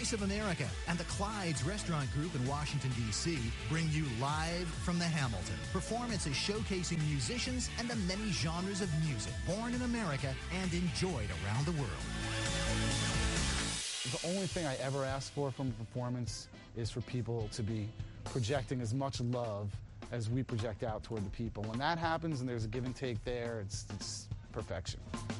Voice of America and the Clyde's Restaurant Group in Washington, D.C. bring you Live from the Hamilton. Performances showcasing musicians and the many genres of music born in America and enjoyed around the world. The only thing I ever ask for from a performance is for people to be projecting as much love as we project out toward the people. When that happens and there's a give and take there, it's perfection.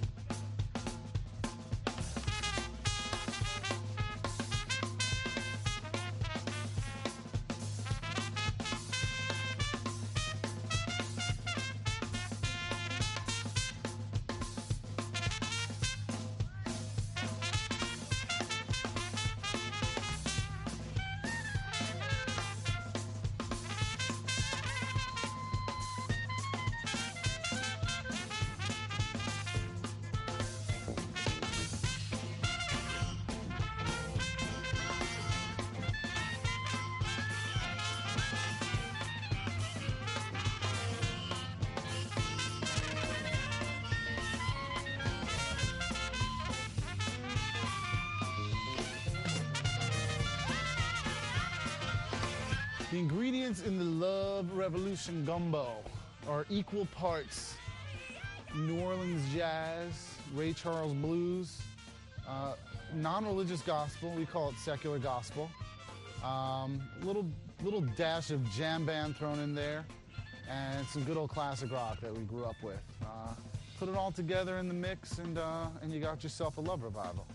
The ingredients in the Love Revolution gumbo are equal parts New Orleans jazz, Ray Charles blues, non-religious gospel, we call it secular gospel, little dash of jam band thrown in there, and some good old classic rock that we grew up with. Put it all together in the mix, and you got yourself a love revival.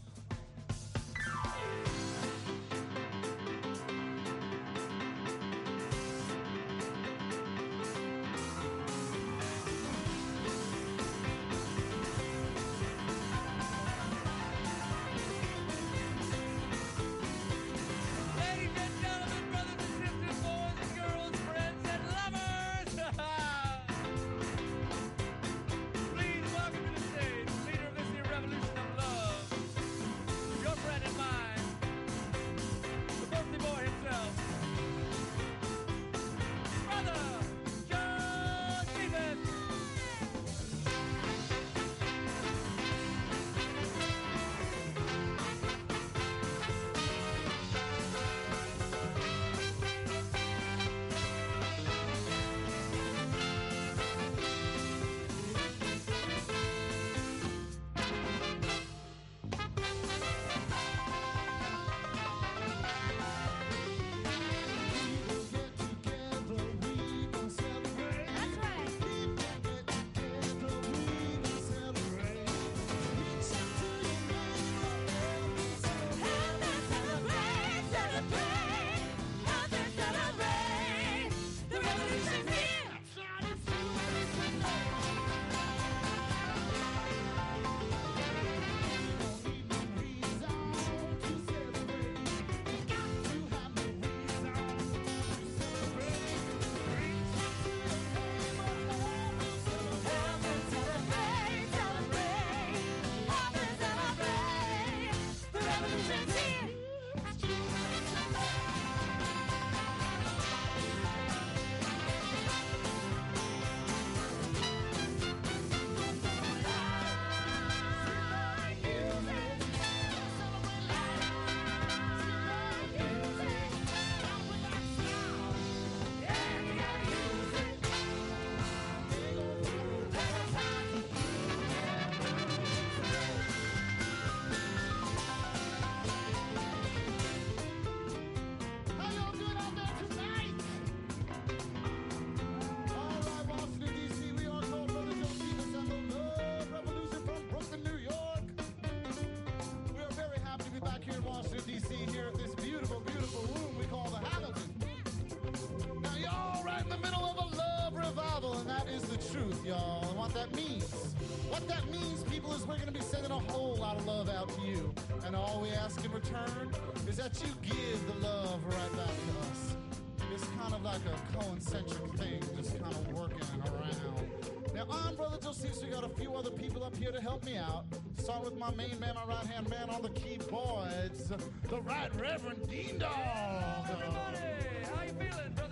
What that means, people, is we're going to be sending a whole lot of love out to you. And all we ask in return is that you give the love right back to us. It's kind of like a concentric thing, just kind of working around. Now, I'm Brother Josephus. We got a few other people up here to help me out. Start with my main man, my right-hand man on the keyboards, the Right Reverend Dean Dog. Everybody, how you feeling, Brother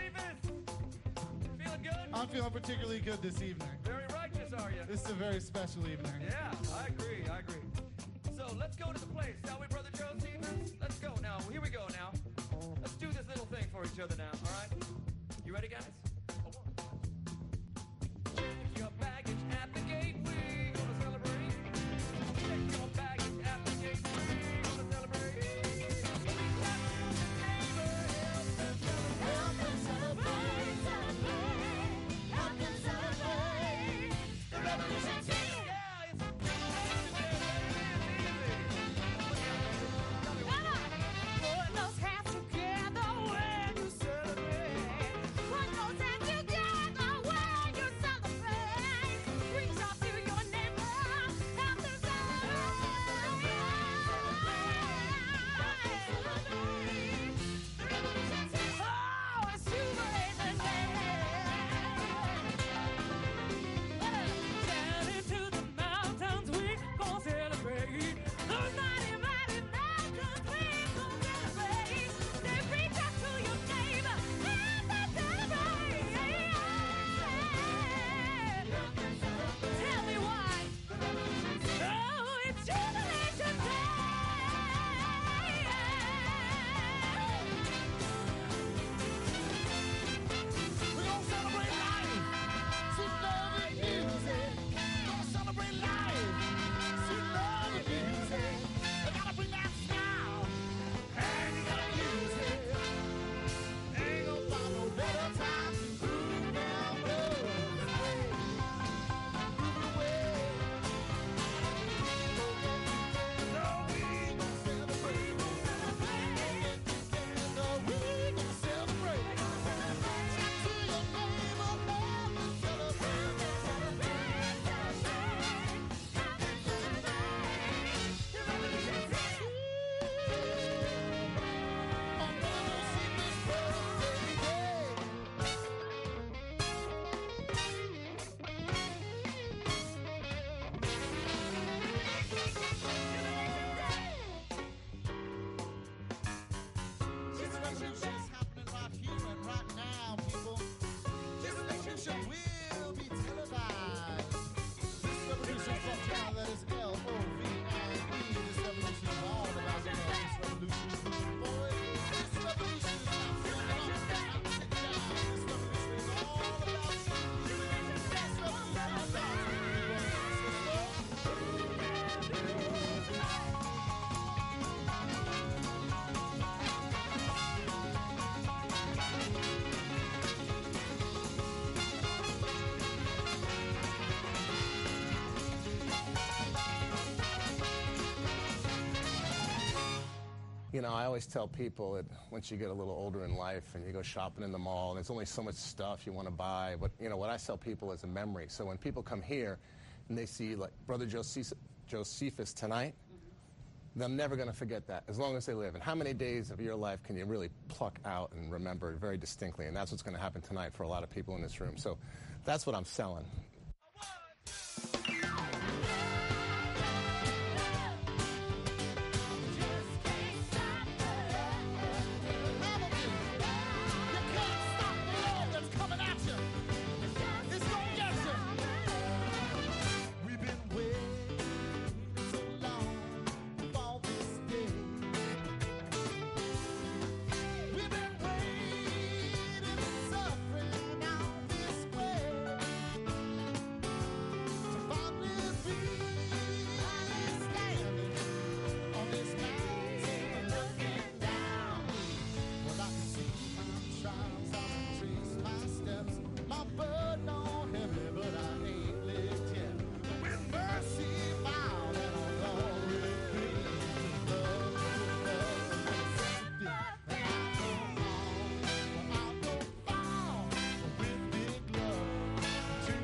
Josephus? Feeling good? I'm feeling particularly good this evening. Very righteous, are you? This is a very special evening. Yeah, I agree. So So let's go to the place, shall we, Brother Josephus? Let's go now. Here we go now. Let's do this little thing for each other now, all right? You ready, guys? Check your baggage at the gate. We gonna celebrate. Check your baggage at the gate. We gonna celebrate. Help them celebrate. Help them celebrate. The revolution's here. Yeah, it's Put those hands together when you celebrate. Put those hands together when you celebrate. Reach out to your neighbor, help them celebrate. Oh, it's jubilating day. Down into the mountains we gon' celebrate. Those mighty, mighty mountains we gon' celebrate. They reach out to your neighbor and they celebrate. Tell me why. Oh, it's jubilation day. We're gonna celebrate life. Sweet love and music. Gonna celebrate life. Sweet love and music. You gotta bring that smile. And you gotta use it. Ain't gonna find no better time to groove down blues. Groove away. So we gonna celebrate. We gonna celebrate. Check to your neighbor, help them celebrate. I'm gonna see this This revolution's happening right here and right now, people. This revolution will be televised. This revolution from town that is L-O-V-I-E. This revolution is all about the love. This revolution is moving forward. This revolution is not feeling up, not sit down. This revolution is all about you. This revolution is about You know, I always tell people that once you get a little older in life and you go shopping in the mall, and there's only so much stuff you want to buy. But, you know, what I tell people is a memory. So when people come here and they see, like, Brother Josephus tonight, they're never going to forget that as long as they live. And how many days of your life can you really pluck out and remember very distinctly? And that's what's going to happen tonight for a lot of people in this room. So that's what I'm selling. We've been waiting so long for this day. We've been waiting and suffering on this way. To finally be standing on this mountain looking down. Well, I can see my trials, I can trace my steps. My burden on heavy, but I ain't lived yet. With mercy found and on glory clean. To love, Mississippi. And I'll go far with big love. Too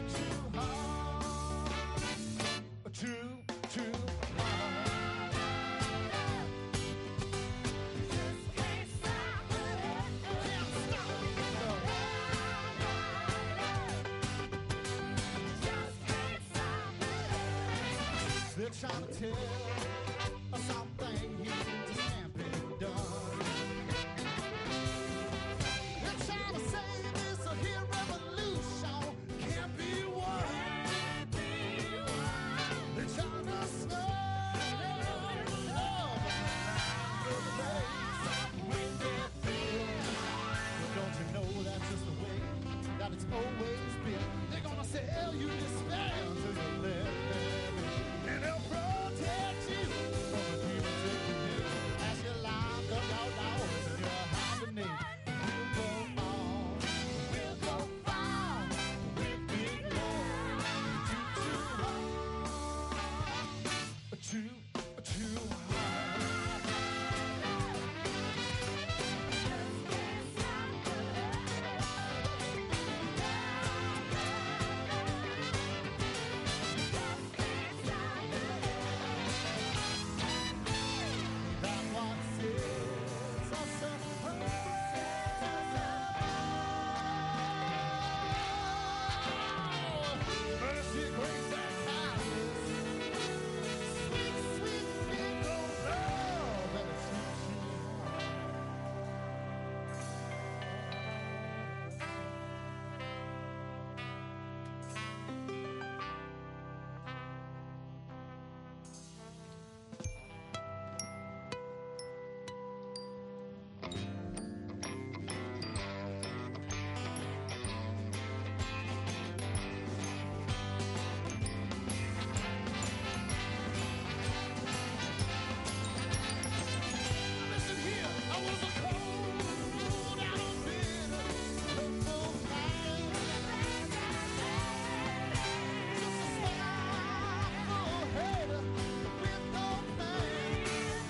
hard. Too hard. Can't stop it. They're trying to tell us something here just can't be done. They're trying to say this here revolution can't be won. They're trying to slow always been. They're gonna sell you despair to the left, and they'll protect you from the demons in the hill. As you line up your doors and you're hibernate, we'll go on, we'll go far with big love. Too hard. That one says mercy, grace, and kindness. Sweet, sweet, big old love that is listen here, I was a cold out of bed, local man. Just a smile head with no pain.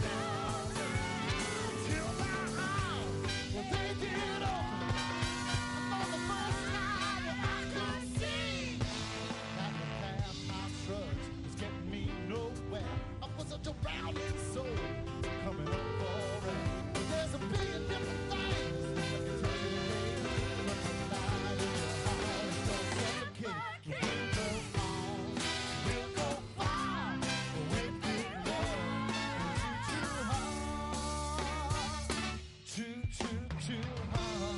Till my eyes, well, they did open. For the first time, I could see that the path I trudged was getting me nowhere. I was a drowning soul coming up for air. But there's a billion different things that can take you away. But tonight in your heart is so suffocate. We'll go on, we'll go far with big love. Too hard, too hard.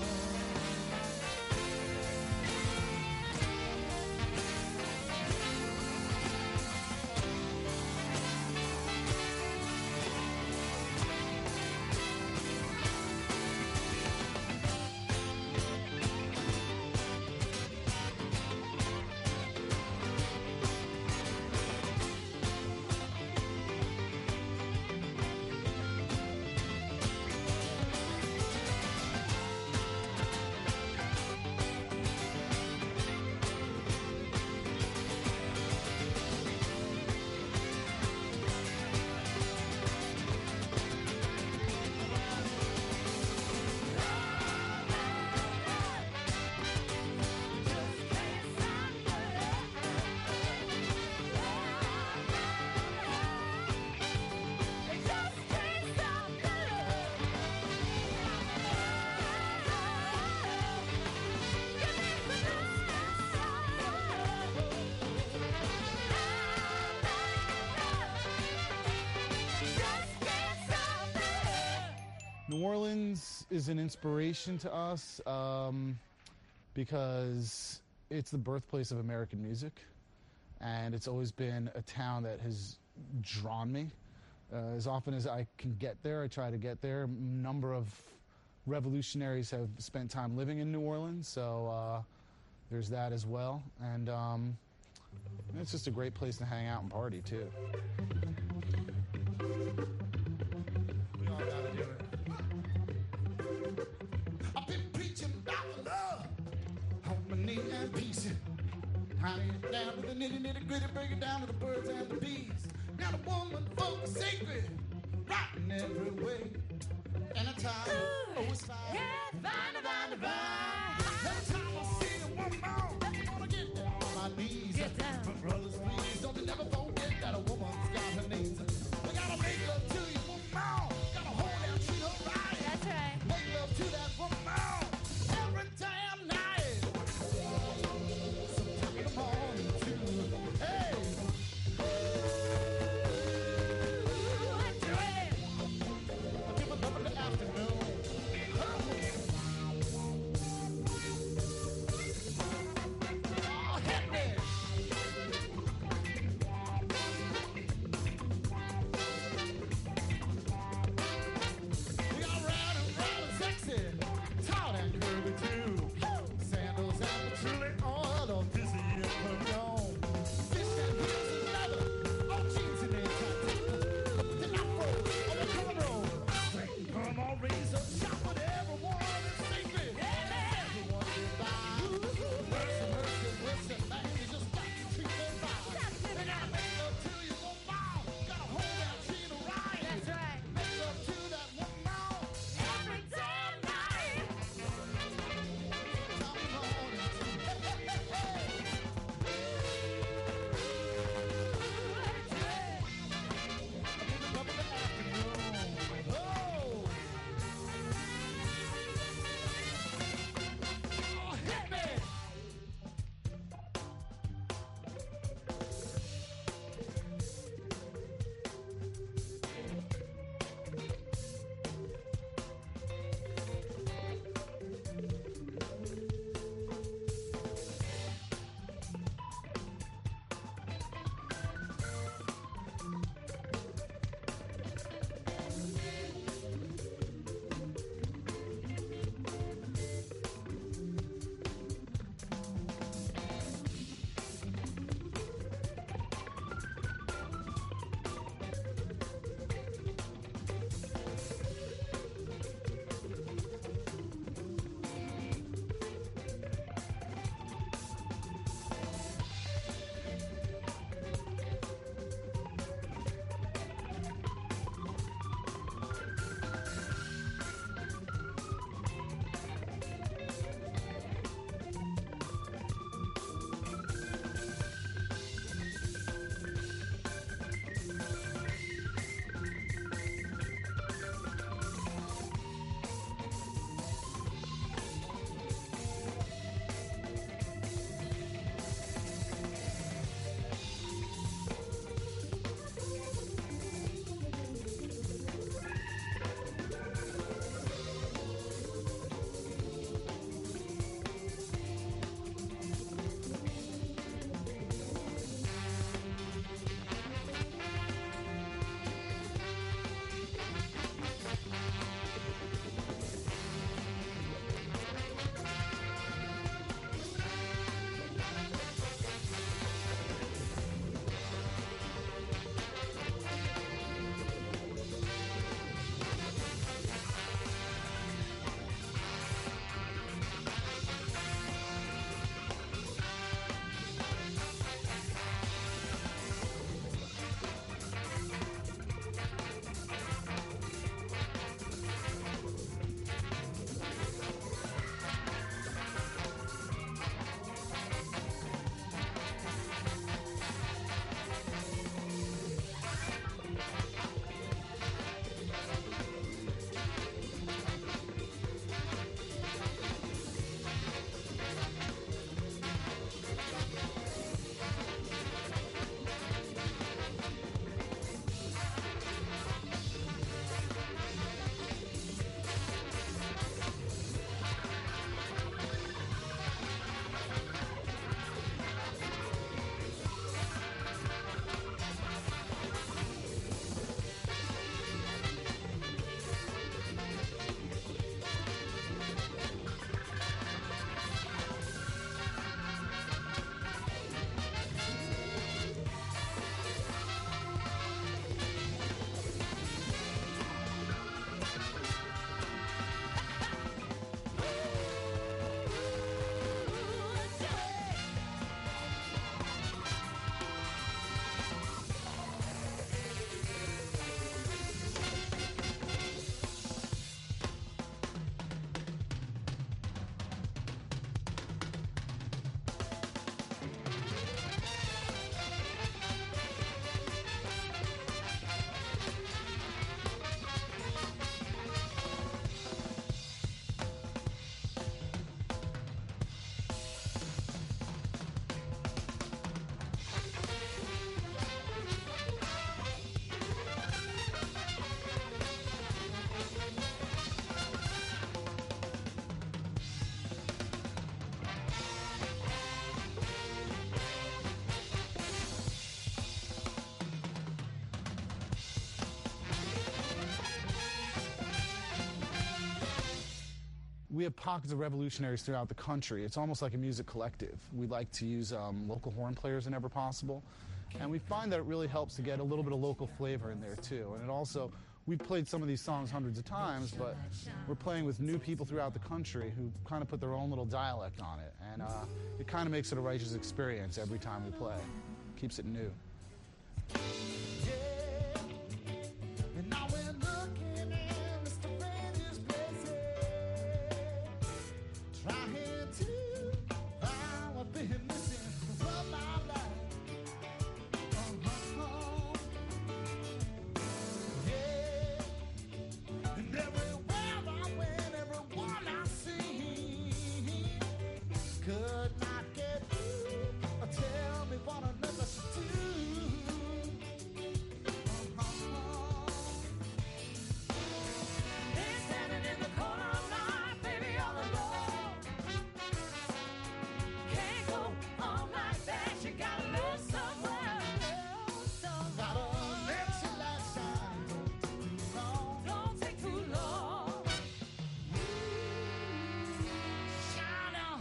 New Orleans is an inspiration to us because it's the birthplace of American music, and it's always been a town that has drawn me. As often as I can get there, I try to get there. A number of revolutionaries have spent time living in New Orleans, so there's that as well. And it's just a great place to hang out and party, too. We all gotta do it. I've been preaching about the love, harmony and peace. Honey it down to the nitty gritty, break it down to the birds and the bees. Now the woman folk is sacred, right in every way. Anytime, oh it's fine. Anytime I see a woman, I'm gonna get down on my knees. But brothers, please don't you never forget that a woman's got her needs. We gotta make love to you, woman. Gotta hold and treat her right. That's right. Make love to that woman every damn night. Sometime in the morning too. Hey. I give a love in the afternoon. we have pockets of revolutionaries throughout the country. It's almost like a music collective. We like to use local horn players whenever possible. And we find that it really helps to get a little bit of local flavor in there, too. And it also, we've played some of these songs hundreds of times, but we're playing with new people throughout the country who kind of put their own little dialect on it. And it kind of makes it a righteous experience every time we play. Keeps it new. And now we're looking in the strangest places, trying to find what been missing from my life. Yeah. And everywhere I went, everyone I see could not get through or tell me what another should do. Standing in the corner of night, baby, all alone. Can't go on like that. You gotta live somewhere. Gotta let your light shine, don't take too long. Don't take too long. Shine on.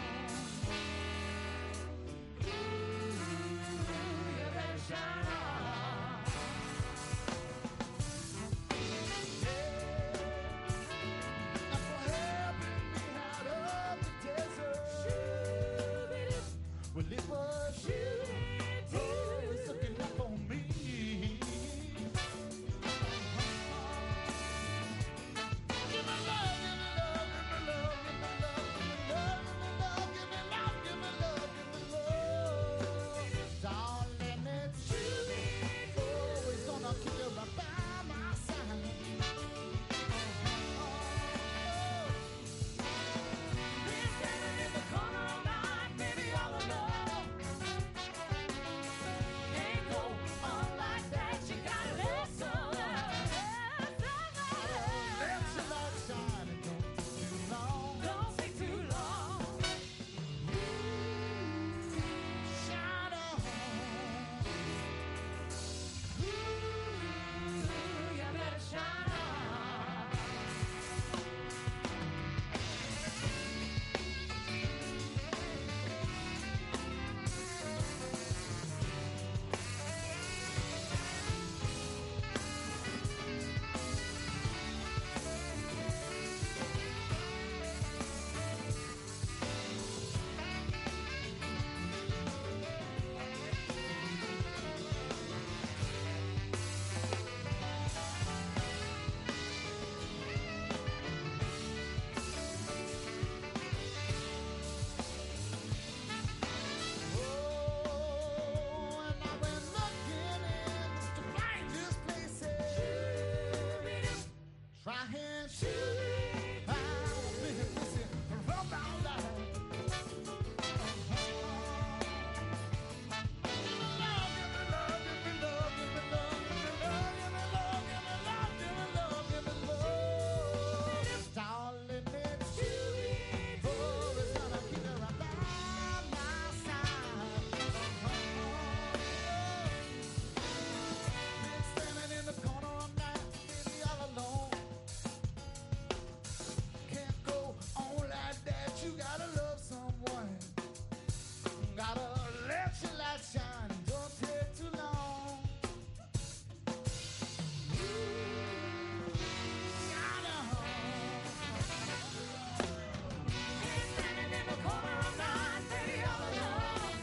You better shine on. And for helping me out of the desert. Well, it was you always looking out for me. Give me love, give me love, give me love, give me love, give me love, give me love, give me love, give me love. Darling, it's you. Always gonna keep you right by my side. Been standing in the corner all night, baby, all alone. Can't go on like that. You gotta live somewhere. Let your light shine and don't take too long. Don't take too long. Shine on. You better shine on. Oh, and I've been looking in the strangest places, trying to find what's been missing from my life. Give me love, give me love, give me love, give me love, give me love, give me love, give me love, give me love. Darling, it's you. Always gonna keep you right by my side. Standing in the corner all night, baby, all alone. Can't go on like that. You gotta love someone. Gotta let your light shine. Don't take too long. Shine on. Standing in the corner all night, baby, all alone.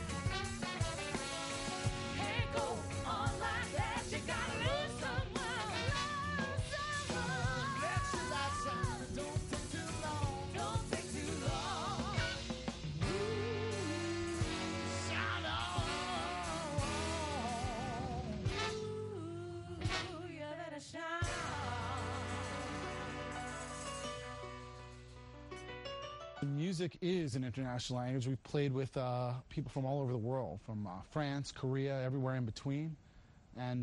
Can't go on like that. You gotta live somewhere. Let your light shine. Don't take too long. Don't take too long. Shine on. You better shine Music is an international language. We've played with people from all over the world, from France, Korea, everywhere in between, and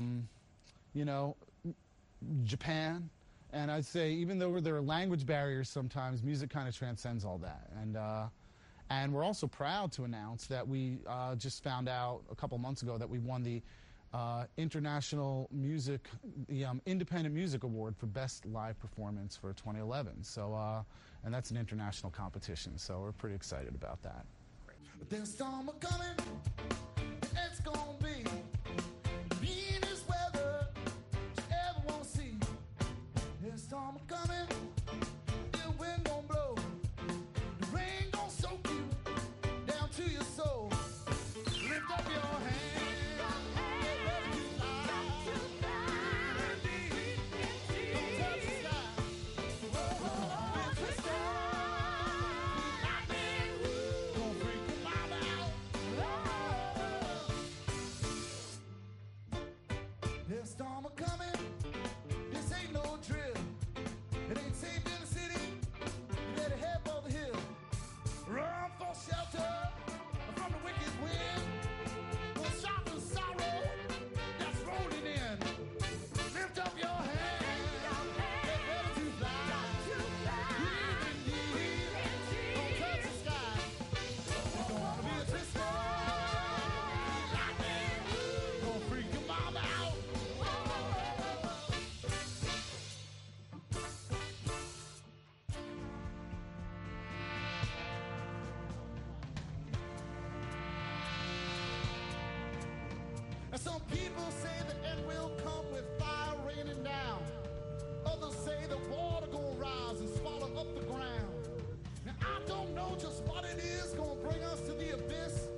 Japan. And I'd say, even though there are language barriers sometimes, music kind of transcends all that. And we're also proud to announce that we just found out a couple months ago that we won the International Music, the Independent Music Award for Best Live Performance for 2011. So, and that's an international competition, so we're pretty excited about that. There's summer coming, it's gonna be the meanest weather you ever wanna see. There's summer coming, the wind gonna blow, the rain gonna soak you down to your soul. Lift up your hand, get ready to fly. Don't touch the sky. With the sky, don't freak your mama out. There's storm coming. This ain't no drill. It ain't safe in the city. You better head for the hill. Run for shelter from the wicked wind. For shock and sorrow that's rolling in. Lift up your hand. Get ready to fly. Breathe in deep. Don't touch the sky. You don't wanna be a twister. Lightning. Don't freak your mama out. And some people say the end will come with fire raining down. Others say the water gonna rise and swallow up the ground. Now I don't know just what it is gonna bring us to the abyss.